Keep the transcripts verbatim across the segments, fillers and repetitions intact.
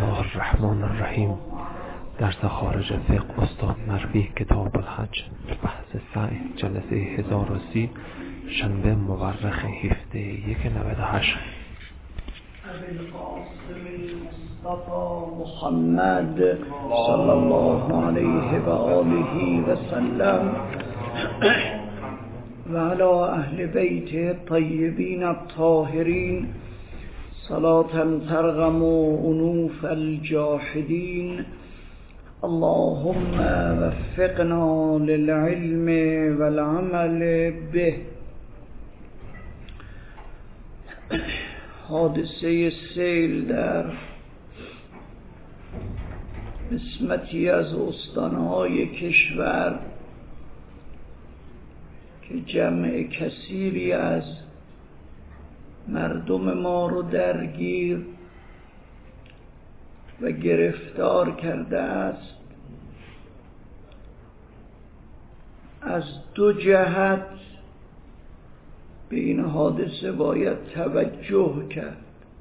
الله الرحمن الرحیم. درس خارج فقه استاد مربی کتاب الحج بحث سعی جلسه هزار و سی شنبه مورخ هفده یک نود و هشت. محمد صلی الله علیه و آله و سلم و علی اهل بیت الطیبین الطاهرین صلاة ترغم انوف الجاحدین. اللهم وفقنا للعلم والعمل به. حادثه سیل در قسمتی از استانهای کشور که جمع کثیری از مردم ما رو درگیر و گرفتار کرده است، از دو جهت به این حادثه باید توجه کرد.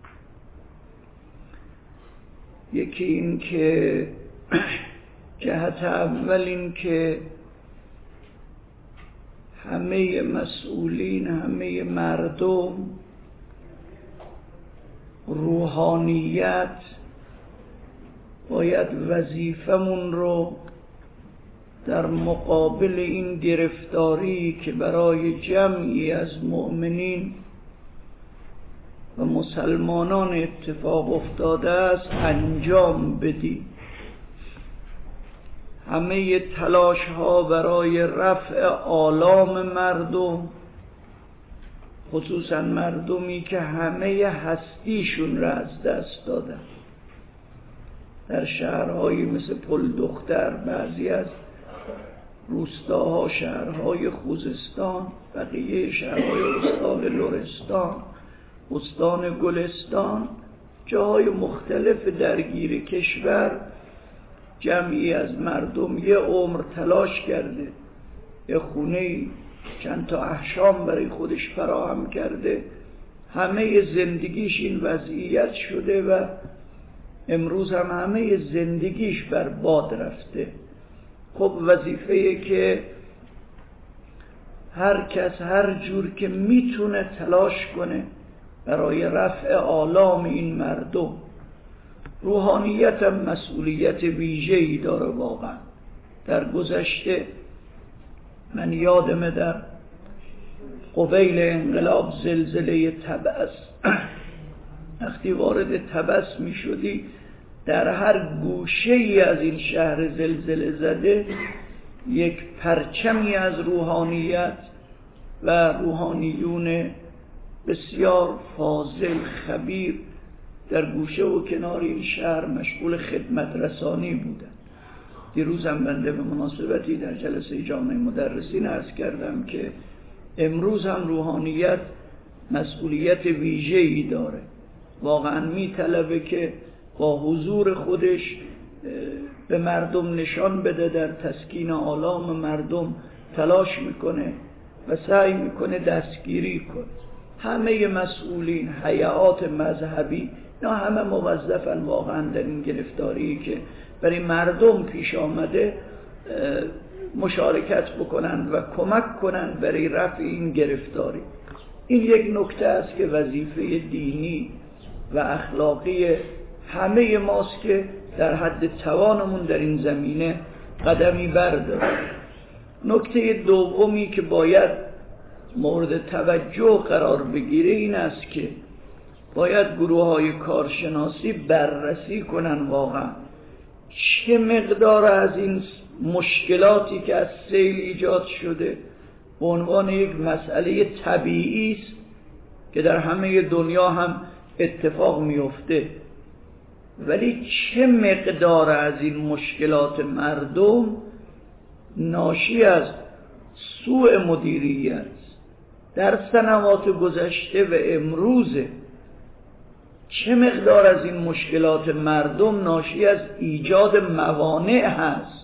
یکی این که جهت اول این که همه مسئولین، همه مردم روحانیت باید وظیفمون رو در مقابل این گرفتاری که برای جمعی از مؤمنین و مسلمانان اتفاق افتاده است انجام بدیم. همه تلاش ها برای رفع آلام مردم، خصوصا مردمی که همه هستیشون را از دست دادن، در شهرهایی مثل پل دختر، بعضی از روستاها، شهرهای خوزستان، بقیه شهرهای استان لرستان، استان گلستان، جاهای مختلف درگیر کشور، جمعی از مردم یه عمر تلاش کرده، یه خونه چند تا احشام برای خودش فراهم کرده، همه زندگیش این وضعیت شده و امروز هم همه زندگیش بر باد رفته. خب وظیفه‌ایه که هر کس هر جور که میتونه تلاش کنه برای رفع آلام این مردم. روحانیت هم مسئولیت ویژه‌ای داره واقعا. در گذشته من یادمه در قبیل انقلاب زلزله طبس، وقتی وارد طبس می شدی در هر گوشه ای از این شهر زلزله زده یک پرچمی از روحانیت و روحانیون بسیار فاضل خبیر در گوشه و کنار این شهر مشغول خدمت رسانی بودن. دیروز هم بنده به مناسبتی در جلسه جامعه مدرسین عرض کردم که امروز هم روحانیت مسئولیت ویژه‌ای داره. واقعا میطلبه که با حضور خودش به مردم نشان بده، در تسکین آلام مردم تلاش میکنه و سعی میکنه دستگیری کنه. همه مسئولین، هیئات مذهبی، نه همه موظفن واقعا در این گرفتاری که برای مردم پیش آمده مشارکت بکنن و کمک کنن برای رفع این گرفتاری. این یک نکته است که وظیفه دینی و اخلاقی همه ماست که در حد توانمون در این زمینه قدمی برداریم. نکته دومی که باید مورد توجه قرار بگیره این است که باید گروه های کارشناسی بررسی کنن واقعا چه مقدار از این مشکلاتی که از سیل ایجاد شده به عنوان یک مسئله طبیعی است که در همه دنیا هم اتفاق میفته، ولی چه مقدار از این مشکلات مردم ناشی از سوء مدیریت در سنوات گذشته و امروزه. چه مقدار از این مشکلات مردم ناشی از ایجاد موانع هست،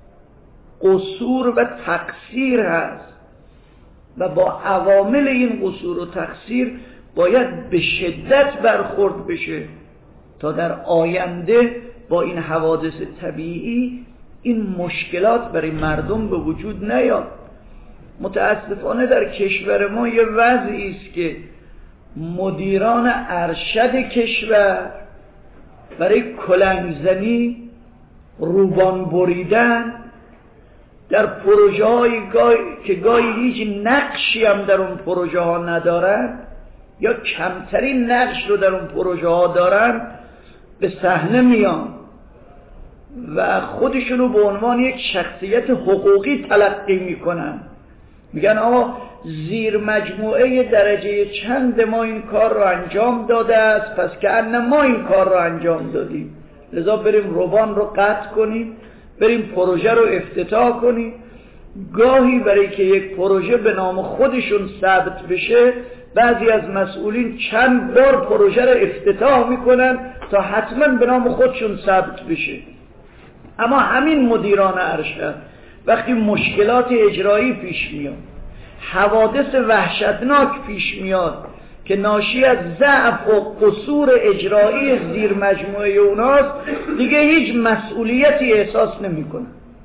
قصور و تقصیر هست و با عوامل این قصور و تقصیر باید به شدت برخورد بشه تا در آینده با این حوادث طبیعی این مشکلات برای مردم به وجود نیاد. متاسفانه در کشور ما یه وضعی است که مدیران ارشد کشور برای کلنگزنی، روبان بریدن در پروژه های گای... که گاهی هیچ نقشی هم در اون پروژه ها ندارن یا کمترین نقش رو در اون پروژه ها دارن به صحنه میان و خودشونو به عنوان یک شخصیت حقوقی تلقی میکنن. میگن آقا زیر مجموعه درجه چند ما این کار رو انجام داده است، پس که ان ما این کار رو انجام دادیم، لذا بریم روبان رو قطع کنیم، بریم پروژه رو افتتاح کنیم. گاهی برای که یک پروژه به نام خودشون ثبت بشه بعضی از مسئولین چند بار پروژه رو افتتاح میکنن تا حتما به نام خودشون ثبت بشه. اما همین مدیران ارشد وقتی مشکلات اجرایی پیش میاد، حوادث وحشتناک پیش میاد که ناشی از ضعف و قصور اجرایی زیر مجموعه اوناست، دیگه هیچ مسئولیتی احساس نمیکنن.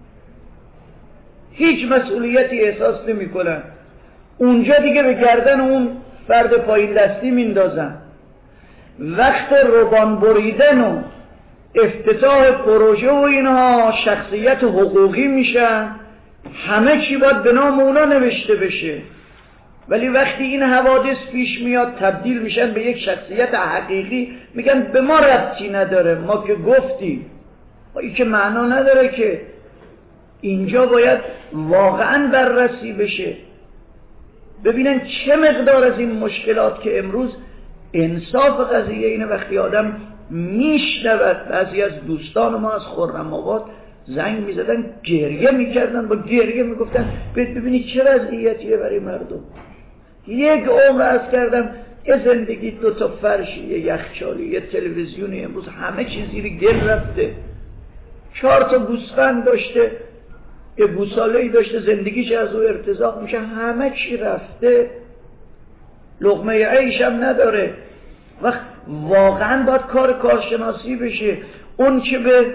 هیچ مسئولیتی احساس نمیکنن. اونجا دیگه به گردن اون فرد پایین دستی میندازن. وقت روبان بریدن و افتتاح پروژه و اینها شخصیت حقوقی میشن، همه چی باید به نام اونا نوشته بشه. ولی وقتی این حوادث پیش میاد تبدیل میشن به یک شخصیت حقیقی، میگن به ما ربطی نداره، ما که گفتیم. این که معنا نداره که. اینجا باید واقعا بررسی بشه، ببینن چه مقدار از این مشکلات که امروز انصاف قضیه اینه. وقتی آدم میشنود، بعضی از دوستان ما از خرم‌آباد زنگ میزدن گریه میکردن، با گریه میگفتن ببینید چه وضعیتیه برای مردم. یک عمر عرض کردم یه زندگی، دو تا فرشی، یه یخچالی، یه تلویزیونی، امروز همه چیز زیر گل رفته. چهار تا گوسفند داشته، یه گوساله‌ای داشته، زندگیش از او ارتزاق میشه، همه چی رفته، لقمه عیش هم نداره. وقت واقعا باید کار کارشناسی بشه. اون که به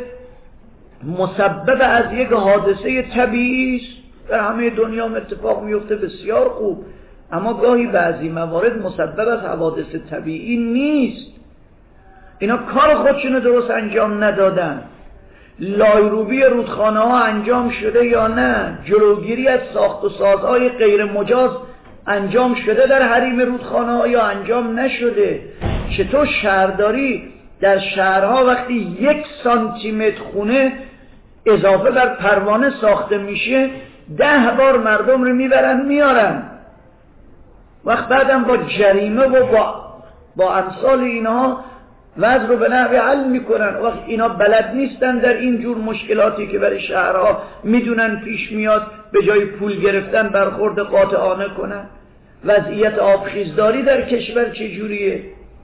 مسبب از یک حادثه طبیعی است در همه دنیا اتفاق میفته، بسیار خوب، اما گاهی بعضی موارد مسبب از حوادث طبیعی نیست. اینا کار خودشونو درست انجام ندادن. لایروبی رودخانه ها انجام شده یا نه؟ جلوگیری از ساخت و سازهای غیر مجاز انجام شده در حریم رودخانه ها یا انجام نشده؟ چطور شهرداری در شهرها وقتی یک سانتی متر خونه اضافه بر پروانه ساخته میشه ده بار مردم رو میبرن میارن، وقت بعدم با جریمه و با با امثال اینها وضع رو به نحوی حل میکنن. وقت اینا بلد نیستن در این جور مشکلاتی که برای شهرها میدونن پیش میاد به جای پول گرفتن برخورد قاطعانه کنن. وضعیت آبخیزداری در کشور چجوریه؟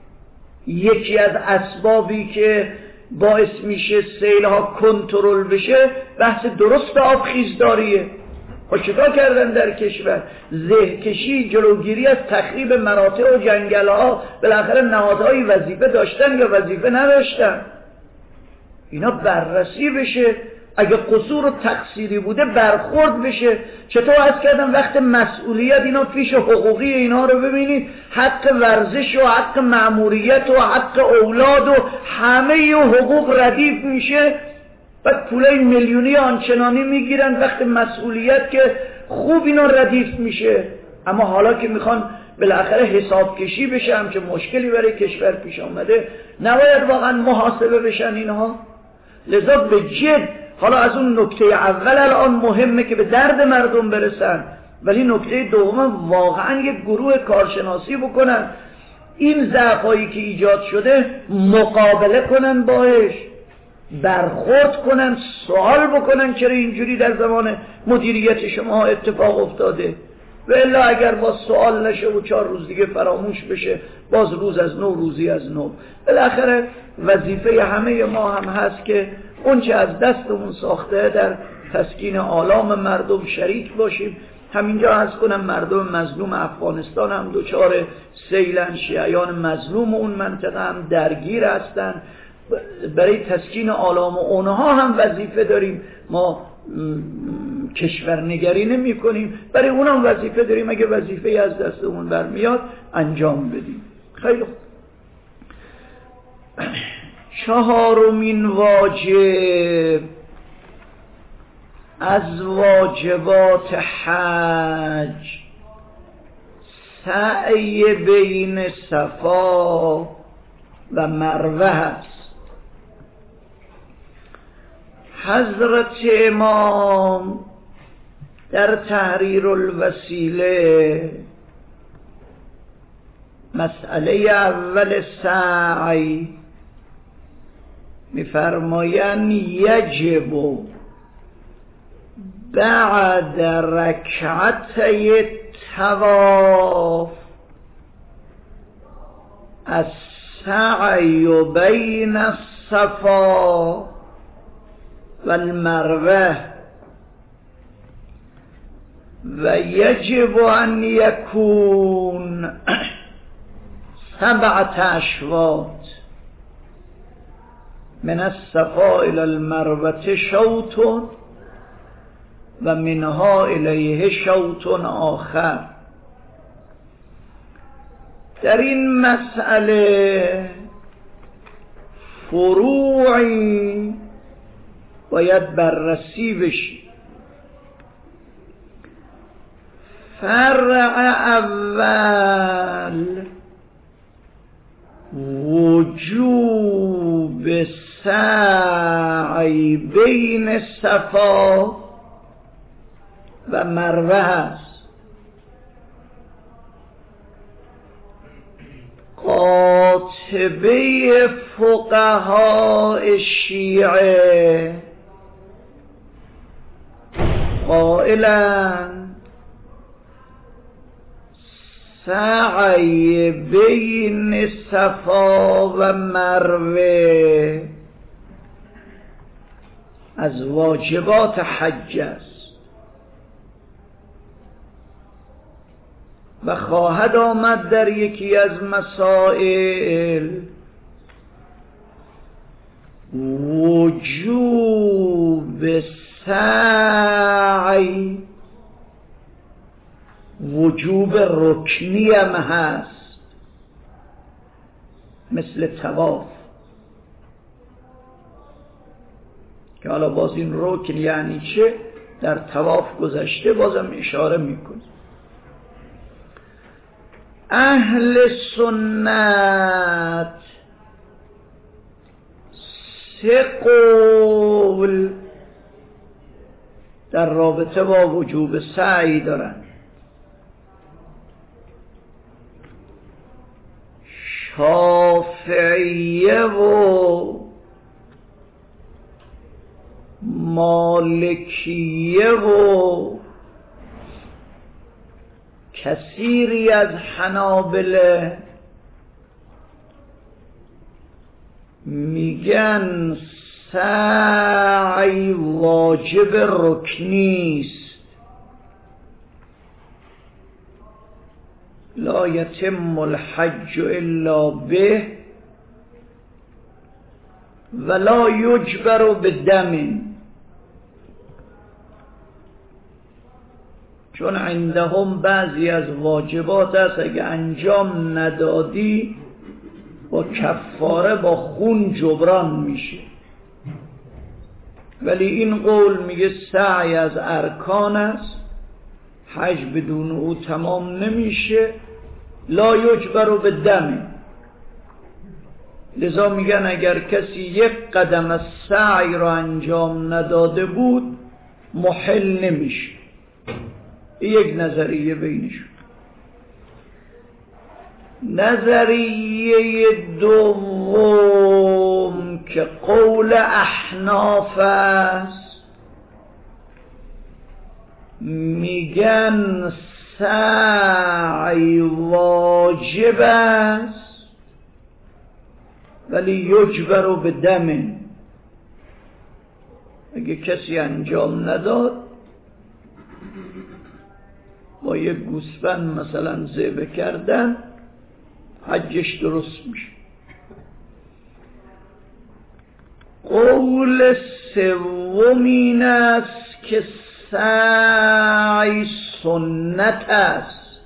یکی از اسبابی که باعث میشه سیلها کنترل بشه بحث درست آبخیزداریه. خب چیکار کردن در کشور؟ زهکشی، جلوگیری از تخریب مراتع و جنگل‌ها. بالاخره نهادهای وظیفه داشتن یا وظیفه نداشتن؟ اینا بررسی بشه، اگه قصور و تقصیری بوده برخورد بشه. چطور عرض کردم وقت مسئولیت اینا فیش حقوقی اینا رو ببینید، حق ورزش و حق مأموریت و حق اولاد و همه حقوق ردیف میشه، بعد پولای میلیونی آنچنانی میگیرن. وقت مسئولیت که خوب اینا ردیف میشه، اما حالا که میخوان بالاخره حساب کشی بشه، همچه مشکلی برای کشور پیش آمده، نباید واقعا محاسبه بشن اینها؟ لذا به جد حالا از اون نکته اول الان مهمه که به درد مردم برسن، ولی نکته دوم واقعا یک گروه کارشناسی بکنن، این ضعفایی که ایجاد شده مقابله کنن باش، برخورد کنن، سوال بکنن چرا اینجوری در زمان مدیریت شما اتفاق افتاده. و الا اگر با سوال نشه و چهار روز دیگه فراموش بشه، باز روز از نو روزی از نو. بالاخره وظیفه همه ما هم هست که اون چه از دستمون ساخته در تسکین آلام مردم شریک باشیم. همینجا عرض کنم مردم مظلوم افغانستان هم دوچار سیلن، شیعیان مظلوم اون منطقه هم درگیر هستن. برای تسکین آلام و اونها هم وظیفه داریم. ما کشورنگری نمی کنیم، برای اونها هم وظیفه داریم. اگه وظیفه از دستمون برمیاد انجام بدیم. خیلی خوب. چهارمین واجب از واجبات حج سعی بین صفا و مروه است. حضرت امام در تحریر الوسیله مسئله اول سعی می‌فرمایند یجب بعد رکعتی الطواف السعی بین الصفا و المروه و یجب ان یکون سبعة اشواط من الصفا الى المروه شوط و منها الیه شوط آخر. در این مسئله فروعی باید بررسی بشی. فرع اول وجوب سعی بین صفا و مروه است. قاطبه فقهاء شیعه قائلند سعی بین صفا و مروه از واجبات حج است و خواهد آمد در یکی از مسائل وجوب سعی وجوب رکنی هم هست مثل طواف، که حالا باز این رکن یعنی چه در طواف گذشته، بازم اشاره میکنه. اهل سنت سه قول در رابطه با وجوب سعی دارند. شافعیه و مالکیه و کثیری از حنابله میگن سعی واجب رکنی است، لا یتم الحج الا به ولا یجبر بدم، چون عندهم بعضی از واجبات است اگه انجام ندادی با کفاره با خون جبران میشه. ولی این قول میگه سعی از ارکان است، حج بدون او تمام نمیشه، لا یجبر بالدم. لذا میگن اگر کسی یک قدم از سعی را انجام نداده بود محل نمیشه. یک نظریه بینشون. نظریه دوم که قول احناف است، میگن سعی واجب است ولی یجبر بدم. اگه کسی انجام نداد با یک گوسفند مثلا ذبح کردن حجش درست میشه. قول سوم این است که سعی سنت است،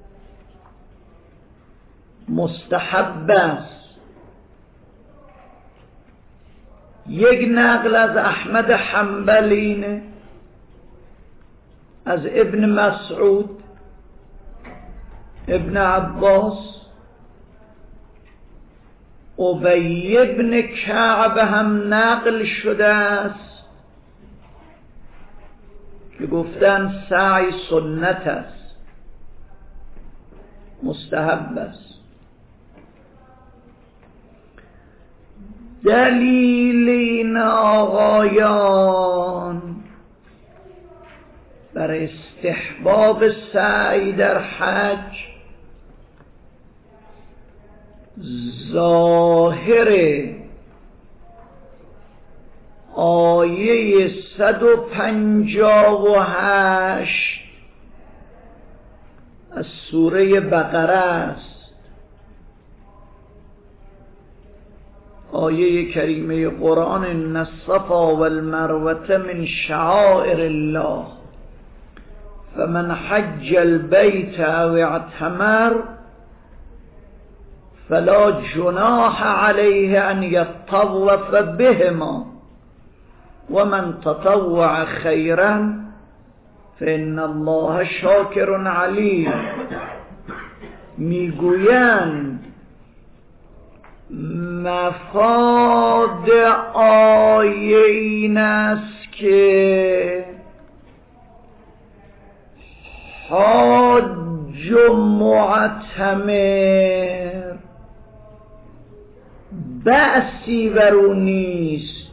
مستحب است. یک نقل از احمد حنبل اینه، از ابن مسعود، ابن عباس، ابی ابن کعب هم نقل شده است که گفتن سعی سنت است، مستحب است. دلیل این آقایان بر استحباب سعی در حج ظاهر آیه صد و پنجاه و هشت از سوره بقره است. آیه کریمه قرآن: ان الصفا والمروة من شعائر الله فمن حج البيت او اعتمر فلا جناح عليه ان يطوف بهما ومن تطوع خيرا فإن الله شاکر علیم. میگویند مفاد آیه این است که حاج و معتمر بأسی بر او نیست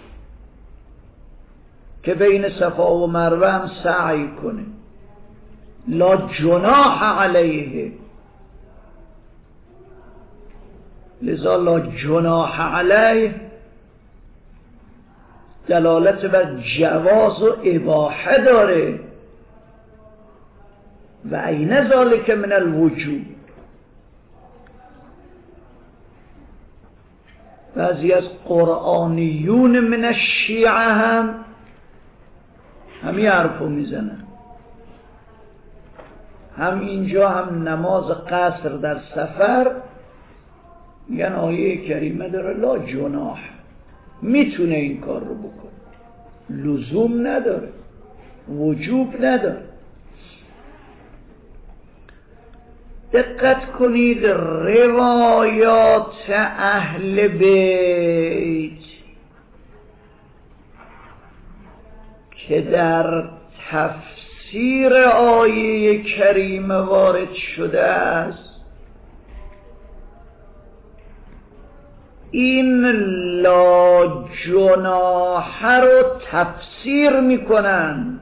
که بین صفا و مروه هم سعی کنه، لا جناح علیه. لذا لا جناح علیه دلالت بر جواز و اباحه داره. و این ذالک من الوجوب. بعضی از قرآنیون من الشیعه هم همین حرفو میزنن، هم اینجا هم نماز قصر در سفر میگن آیه کریمه داره لا جناح، میتونه این کار رو بکنه، لزوم نداره، وجوب نداره. دقت کنید، روایات اهل بیت که در تفسیر آیه کریمه وارد شده است این لا جناح رو تفسیر میکنن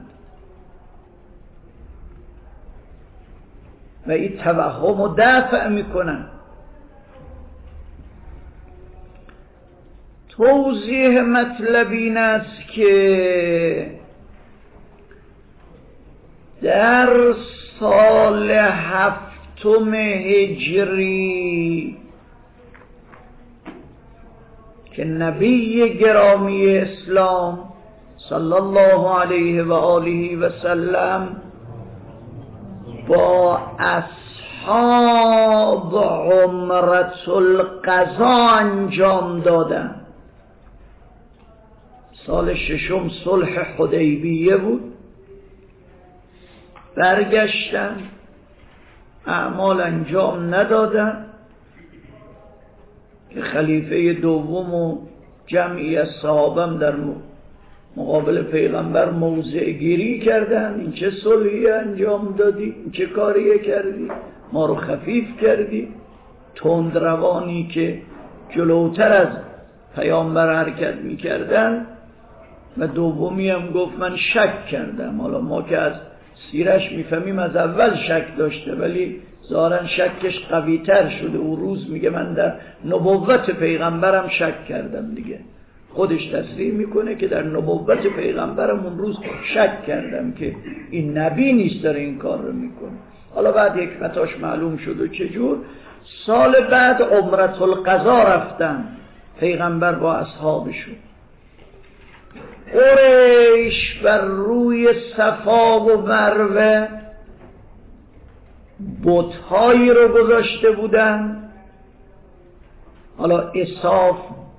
و این توهم و دفع میکنن. توضیح مطلب این است که در سال هفتم هجری که نبی گرامی اسلام صلی الله علیه و آله و سلم با اصحاب عمرة القضا انجام دادن. سال ششم صلح حدیبیه بود. برگشتن، اعمال انجام ندادن که خلیفه دوم و جمعی از صحابم در مقابل پیغمبر موضع گیری کردن. این چه صلحی انجام دادی؟ این چه کاریه کردی؟ ما رو خفیف کردی. تندروانی که جلوتر از پیامبر حرکت میکردن. و دومی هم گفت من شک کردم. حالا ما که از سیرش میفهمیم از اول شک داشته، ولی ظاهرا شکش قوی تر شده. او روز میگه من در نبوت پیغمبرم شک کردم دیگه. خودش تصریح میکنه که در نبوت پیغمبرم اون روز شک کردم که این نبی نیست داره این کار رو میکنه. حالا بعد یک خطاش معلوم شد و چجور. سال بعد عمرة القضا رفتن پیغمبر با اصحابشون. قریش بر روی صفا و مروه بت‌هایی رو گذاشته بودن، حالا اصاف،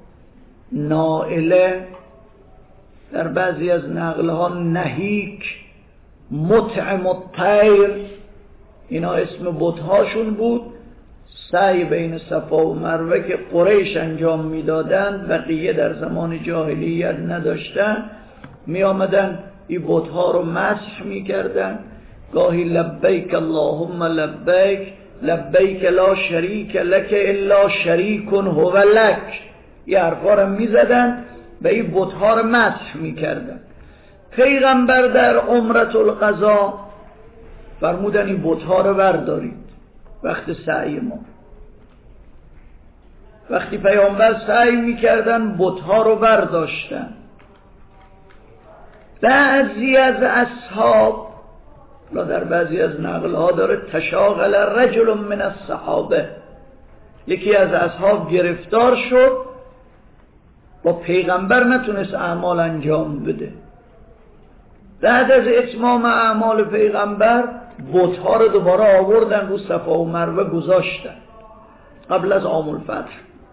نائله، در بعضی از نقلها نهیک، مطعم الطیر، اینا اسم بت‌هاشون بود. سعی بین صفا و مروه که قریش انجام میدادن، بقیه در زمان جاهلیت نداشتن، می آمدن این بت‌ها رو مسح میکردن. گاهی لبیک اللهم لبیک، لبیک لا شریک لک الا شریک هو لک، یه حرفا رو میزدن و این بت‌ها رو مسح میکردن. پیغمبر در عمرة القضا فرمودن این بت‌ها رو بردارید وقت سعی ما. وقتی پیامبر سعی میکردن بت‌ها رو برداشتن. بعضی از اصحاب، لا در بعضی از نقلها داره تشاغل رجل من الصحابه، یکی از اصحاب گرفتار شد، با پیغمبر نتونست اعمال انجام بده. بعد از اتمام اعمال پیغمبر بت‌ها رو دوباره آوردن رو صفا و مروه گذاشتن قبل از عام الفتح.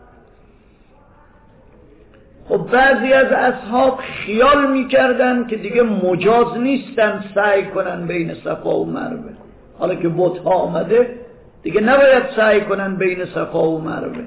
خب بعضی از اصحاب خیال میکردن که دیگه مجاز نیستن سعی کنن بین صفا و مروه، حالا که بت‌ها آمده دیگه نباید سعی کنن بین صفا و مروه.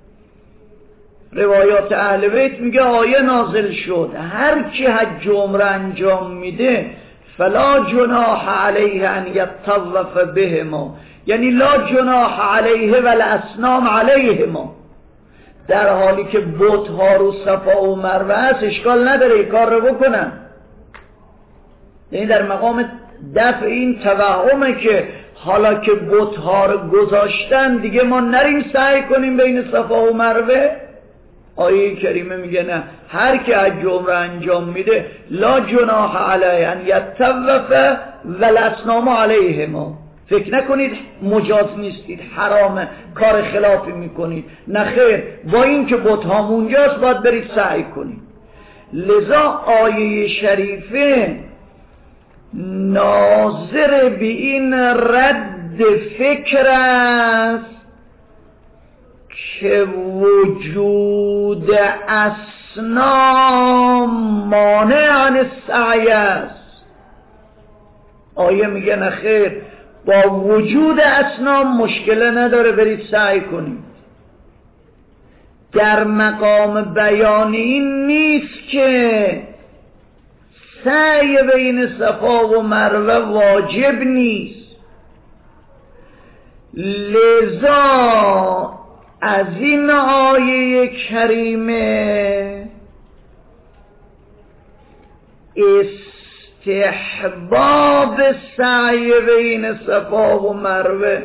روایات اهل بیت میگه آیه نازل شد هر کی حج و عمره انجام میده فلا جناح علیه ان یطوف بهما، یعنی لا جناح علیه والاصنام علیهما، در حالی که بت‌ها رو صفا و مروه است اشکال نداره کار رو بکنن. یعنی در مقام دفع این توهمه که حالا که بت‌ها رو گذاشتن دیگه ما نریم سعی کنیم بین صفا و مروه. آیه کریمه میگه نه، هر که حج و عمره انجام میده لا جناح علیه ان یطوف والاصنام علیهما، فکر نکنید مجاز نیستید، حرامه، کار خلافی میکنید، نه خیر، با این که بت‌ها اونجاست باید برید سعی کنید. لذا آیه شریفه ناظر به این رد فکر است که وجود اصنام مانع عن السعی است. آیه میگه نه خیر، با وجود اصنام مشکل نداره برید سعی کنید. در مقام بیان این نیست که سعی بین صفا و مروه واجب نیست. لذا از این آیه کریمه استحباب سعی بین صفا و مروه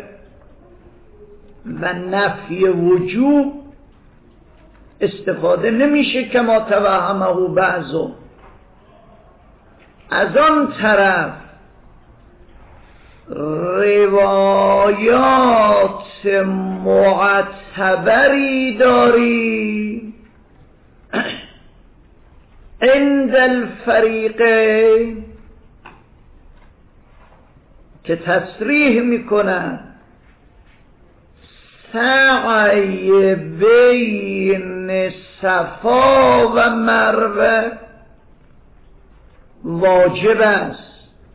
و نفی وجوب استفاده نمیشه کما توهمه بعضو. از آن طرف روایات معتبری داری عند الفریقین که تصریح میکنن سعی بین صفا و مروه واجب است.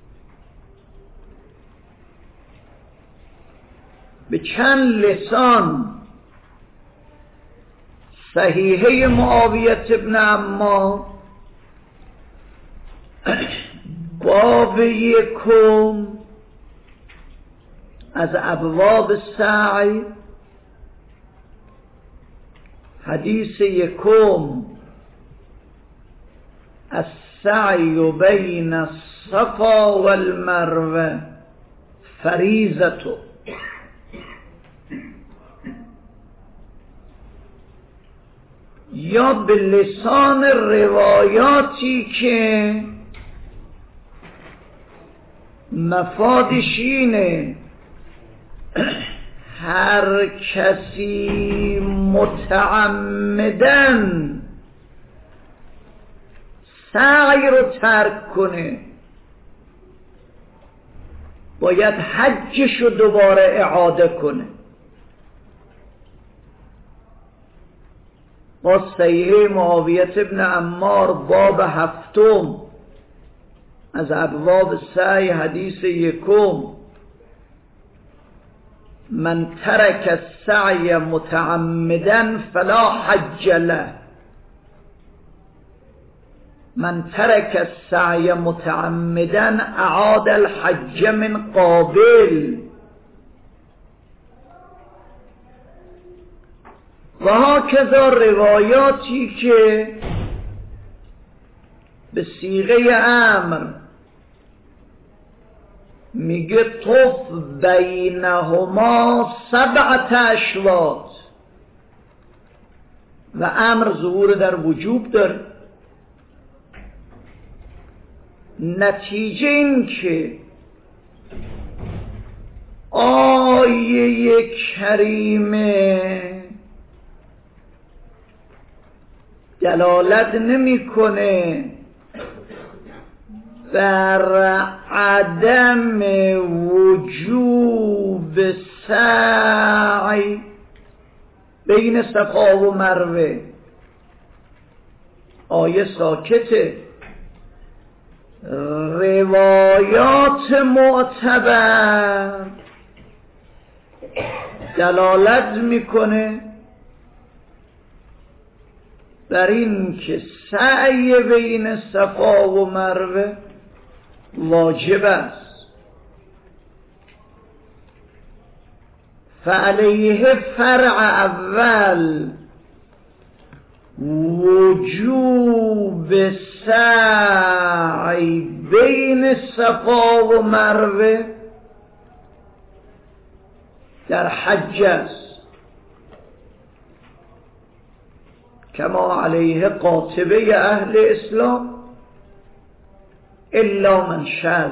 به چند لسان صحیحه معاویت ابن عمار باب یکم از ابواب سعی، حدیث یکم السعی بین الصفا والمروه فریضة، یا به لسان روایاتی که مفادش اینه هر کسی متعمدن سعی رو ترک کنه باید حجش رو دوباره اعاده کنه. با صحیح معاویت ابن عمار باب هفتم از ابواب سعی حدیث یکم، من ترک السعی متعمدا فلا حج له، من ترک السعی متعمدا اعاد الحج من قابل. و هاکذا روایاتی که به صیغه امر میگه طف بینهما سبعت اشواط و امر ظهور در وجوب داره. نتیجه این که آیه کریمه دلالت نمیکنه بر عدم وجوب سعی بین صفا و مروه. آیه ساکته، روایات معتبر دلالت میکنه بر این که سعی بین صفا و مروه واجب است. فعلیه فرع اول وجوب سعی بین صفا و مروه در حج است، کما علیه قاطبه اهل اسلام الا من شذ.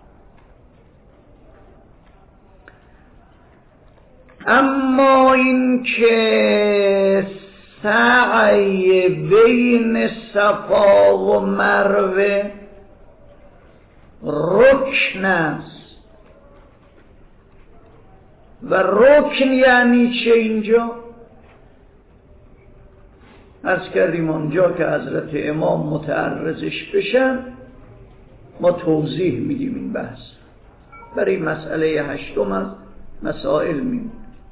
اما این که سعی بین صفا و مروه رکن است و رکن یعنی چه اینجا؟ عرض کردیم آنجا که حضرت امام متعرضش بشن ما توضیح میدیم این بحث. برای مسئله هشتم از مسائل میدیم.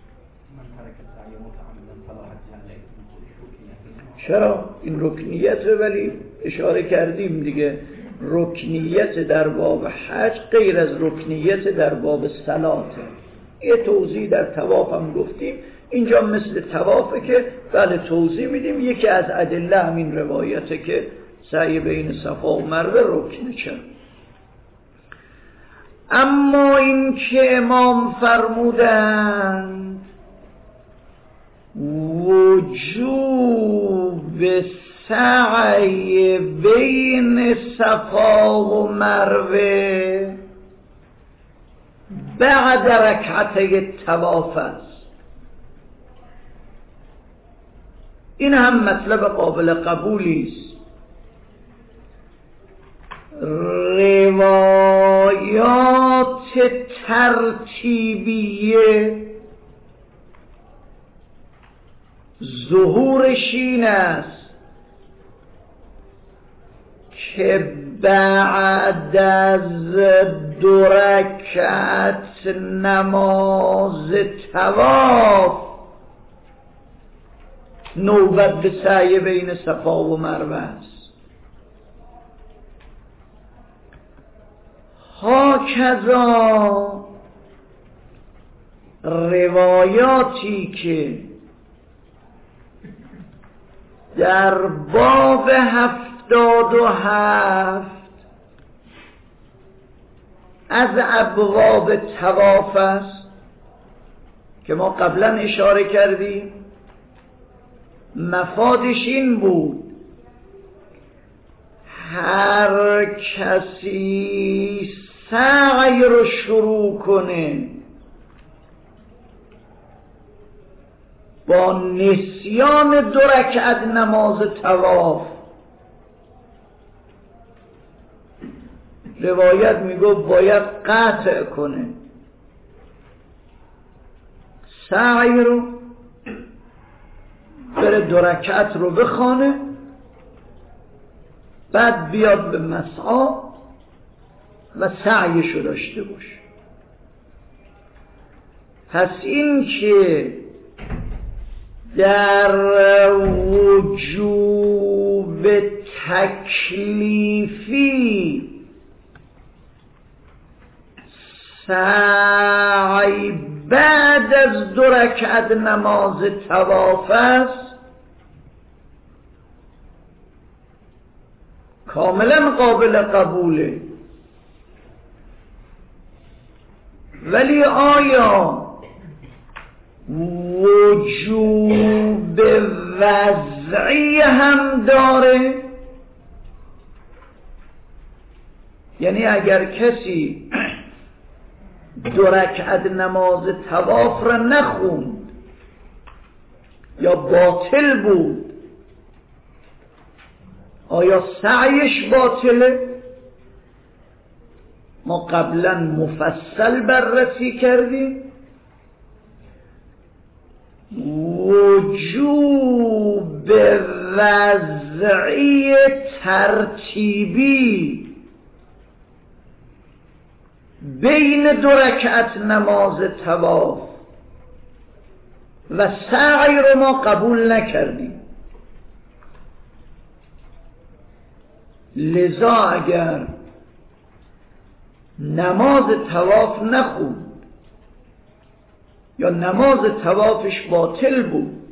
چرا؟ این رکنیت، ولی اشاره کردیم دیگه رکنیت در باب حج غیر از رکنیت در باب صلاته. یه توضیح در طواف هم گفتیم، اینجا مثل طوافه که بله توضیح میدیم. یکی از ادله همین روایته که سعی بین صفا و مروه رکنه. چرا؟ اما این که امام فرمودند وجوب سعی بین صفا و مروه بعد رکعته طواف است، این هم مطلب قابل قبولی است. روایات ترتیبیه ظهورش این است که بعد از دو رکعت نماز طواف نوبت به سعی بین صفا و مروه است. هاکذا روایاتی که در باب هفتاد و هفت از ابواب طواف است که ما قبلا اشاره کردیم، مفادش این بود هر کسی سعی رو شروع کنه با نسیان دو رکعت نماز طواف روایت میگو باید قطع کنه سعی رو، بره دو رکعت رو بخونه، بعد بیاد به مسعی و سعیش رو داشته باشه. پس این که در وجوب تکلیفی سعی بعد از دو رکعت نماز طواف است، کاملا قابل قبوله. ولی آیا وجوب وضعی هم داره؟ یعنی اگر کسی دو رکعت نماز طواف را نخوند یا باطل بود، آیا سعیش باطله؟ ما قبلا مفصل بررسی کردیم وجوب وضعی ترتیبی بین دو رکعت نماز طواف و سعی رو ما قبول نکردیم. لذا اگر نماز طواف نخوند یا نماز طوافش باطل بود،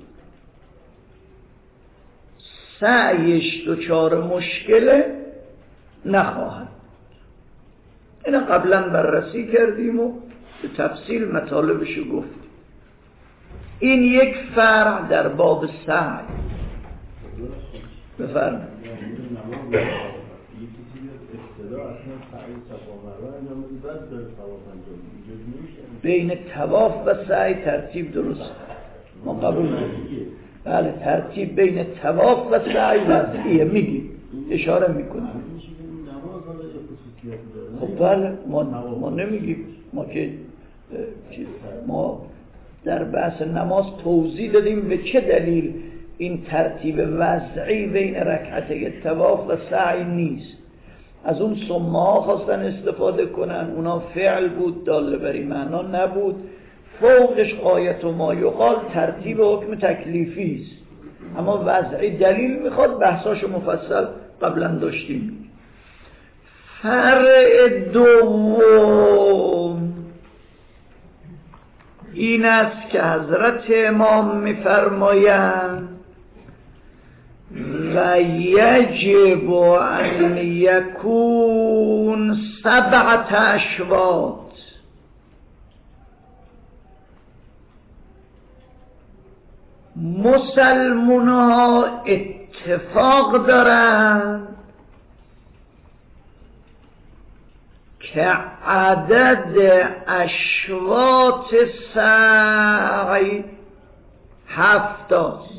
سعیش دچار مشکله نخواهد. اینا قبلا بررسی کردیم و به تفصیل مطالبشو گفتیم. این یک فرع در باب سعی. بفرمایید. بین طواف و سعی ترتیب درست ما قبول داریم. بله ترتیب بین طواف و سعی وضعیه میگیم، اشاره میکنیم. خب بله ما, ما نمیگیم، ما که ما در بحث نماز توضیح دادیم به چه دلیل این ترتیب وضعی بین رکعتین طواف و سعی نیست. از اون سمه ها خواستن استفاده کنن، اونا فعل بود داله بری معنا نبود، فوقش غایت و ما یقال ترتیب حکم تکلیفی است، اما وضعی دلیل میخواد، بحثاشو مفصل قبلا داشتیم. فرع دوم این است که حضرت امام میفرمایند و یجب ان یکون سبعت اشواط. مسلمان ها اتفاق دارند که عدد اشواط سعی هفت است.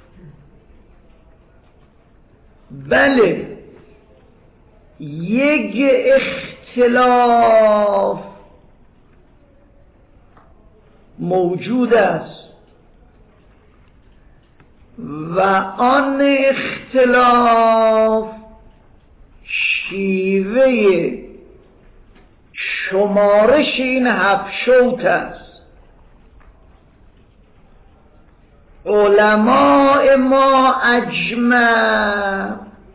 بله یک اختلاف موجود است و آن اختلاف شیوه شمارش این هفت شوط است. علماء ما اجمع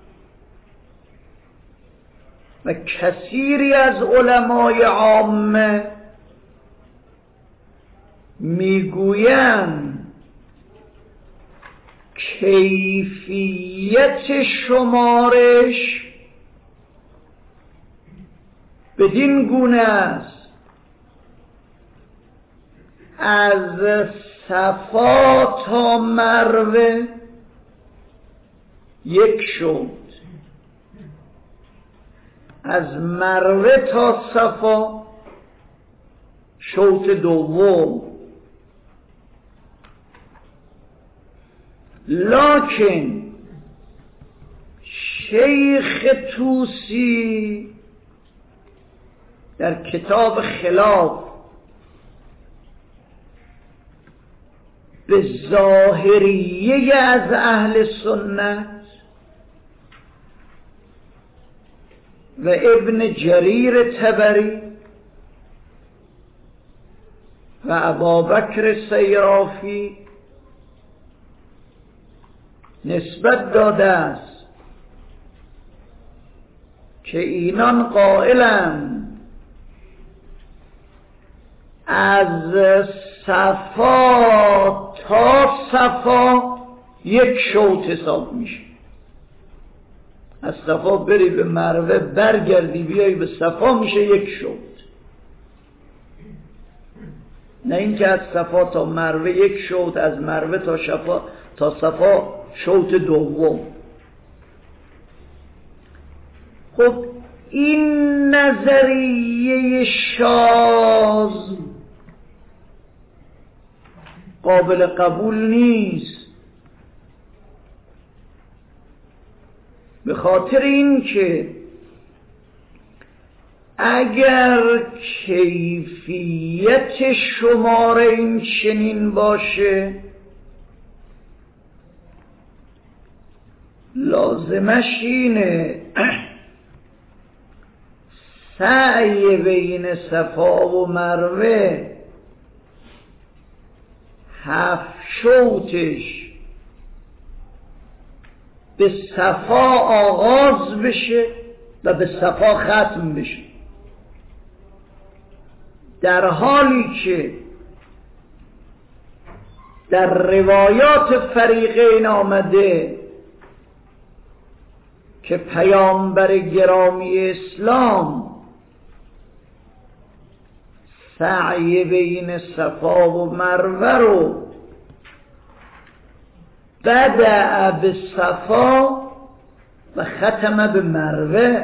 و کثیری از علمای عامه میگویند کیفیت شمارش بدین گونه است از صفا تا مروه یک شوط، از مروه تا صفا شوط دوم. لکن شیخ توسی در کتاب خلاف به ظاهریه از اهل سنت و ابن جریر طبری و ابابکر سیرافی نسبت داده است که اینان قائلند از صفا تا صفا یک شوط حساب میشه. از صفا بری به مروه برگردی بیایی به صفا میشه یک شوط، نه اینکه از صفا تا مروه یک شوط، از مروه تا شفا تا صفا شوط دوم. خب این نظریه شاذ قابل قبول نیست، به خاطر این که اگر کیفیت شماره این چنین باشه لازمش اینه سعی بین صفا و مروه هفت شوطش به صفا آغاز بشه و به صفا ختم بشه، در حالی که در روایات فریقین آمده که پیامبر گرامی اسلام سعی بین صفا و مروه رو بدأ به صفا و ختم به مروه،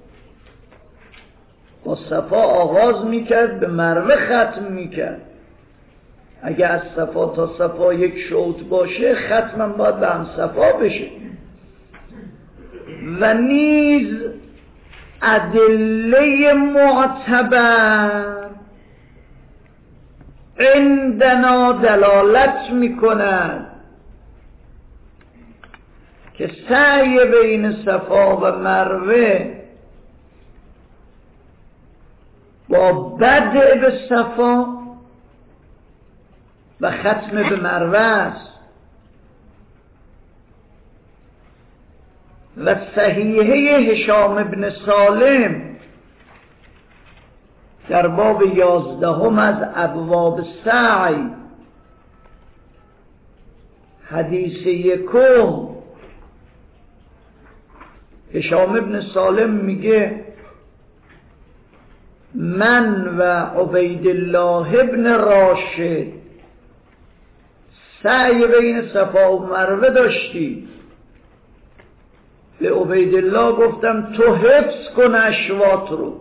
با صفا آغاز میکرد به مروه ختم میکرد. اگه از صفا تا صفا یک شوط باشه ختمم باید به هم صفا بشه. و نیز ادله معتبر عندنا دلالت میکند که سعی بین صفا و مروه با بدء به صفا و ختم به مروه است. و صحیحه هشام ابن سالم در باب یازدهم از ابواب سعی حدیث یکم هشام ابن سالم میگه من و عبیدالله ابن راشد سعی بین صفا و مروه داشتی. به عبیدالله گفتم تو حفظ کن اشواط رو.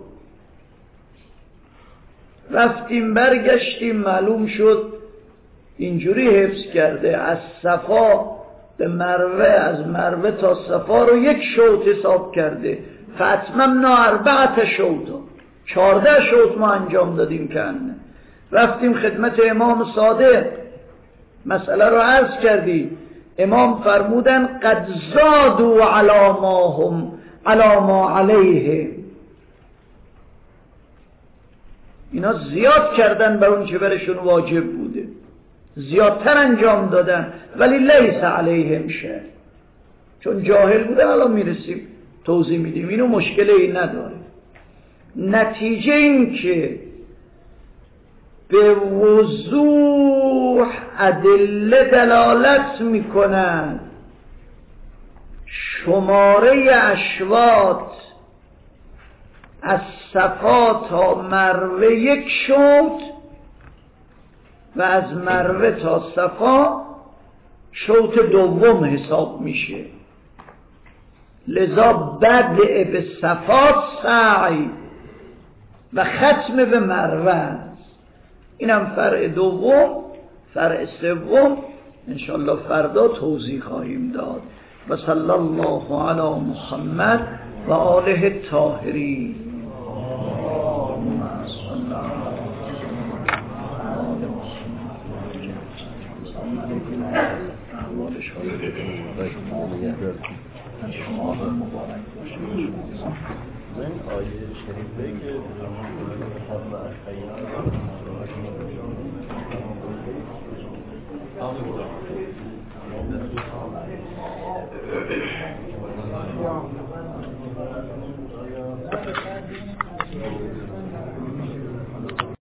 رفتیم برگشتیم معلوم شد اینجوری حفظ کرده از صفا به مروه، از مروه تا صفا رو یک شوط حساب کرده. فاتممنا اربعة شوطا، چارده شوط ما انجام دادیم. کنه رفتیم خدمت امام صادق مسئله رو عرض کردیم. امام فرمودن قد زادوا علی ما هم علی ما علیه، اینا زیاد کردن بر اون چه برشون واجب بوده، زیادتر انجام دادن. ولی لیس علیهم شیء، چون جاهل بودن. الان میرسیم توضیح میدیم، اینو مشکلی نداره. نتیجه این که به وضوح ادله دلالت میکنند شماره اشواط از صفا تا مروه یک شوط و از مروه تا صفا شوط دوم حساب میشه. لذا بدء به صفا سعی و ختم به مروه. اینم فرع دوم. فرع سوم انشاءالله فردا توضیح خواهیم داد. و صلی الله علی محمد و آله الطاهرین. خوشحال شدم. شما رو مبارک باشه. من آیه شریفه که حضرت